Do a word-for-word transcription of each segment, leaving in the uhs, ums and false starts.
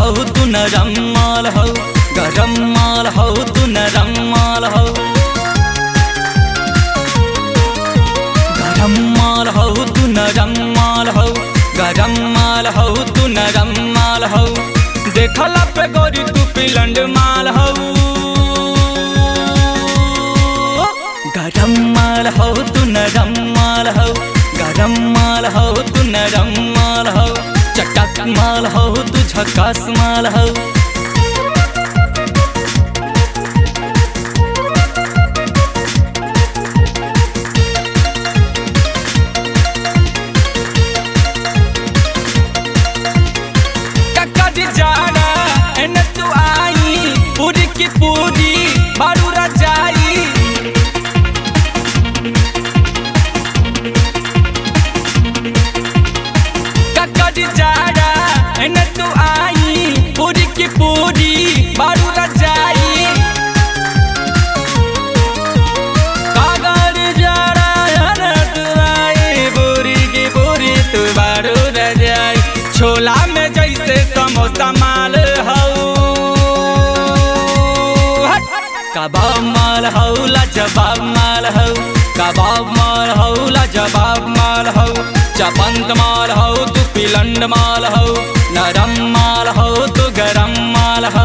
हो तू नरम माल हो, गरम माल हो तू नरम माल हो, गरम माल हो तू नरम माल हो, गरम माल हो तू नरम माल हो। देखला पे गोरी तू पिलंड माल हो, गरम माल हो तू नरम माल हो, गरम माल हो तू नरम माल हो, चटक माल हो तू झकास माल हो। ककड़ी जाना एने तू आई, पूरी की पूरी बारू रजाई। ककड़ी जाना एने तू आई, पूरी की पूरी बारू रजाई। ककड़ी जाना एने तू आई, पूरी की पूरी तू बारू रजाई। छोला में जैसे समोसा माल हो, कबाब माल हो लाजवाब माल हो, कबाब माल हो लाजवाब माल हो, चपंत माल हो तू पिलंड माल हो, नरम माल हो तू गरम माल हो।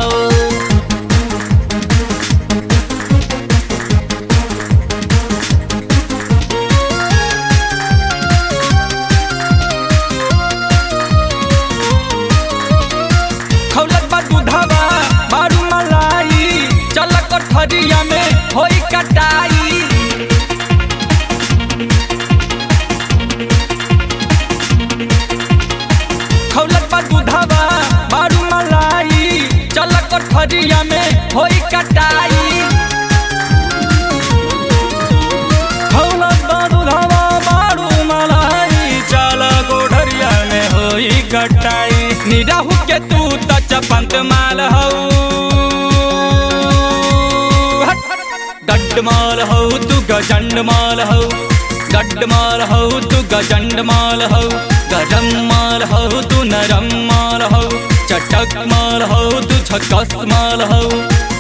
खौलत बा दूधवा बारू मलाई, चल कोठरिया में होई कटाई। खौलत बा दूधवा बारू मलाई, चल कोठरिया में होई कटाई। खौलत बा दूधवा बारू मलाई, चल कोठरिया में होई कटाई। निराहु के तू त चपंत माल हो, गड्ड माल हो तू गजंड माल हो, गड्ड माल हो तू गजंड माल हो, गरम माल हो तू नरम माल हो, चटक माल हो तू झकास माल हो।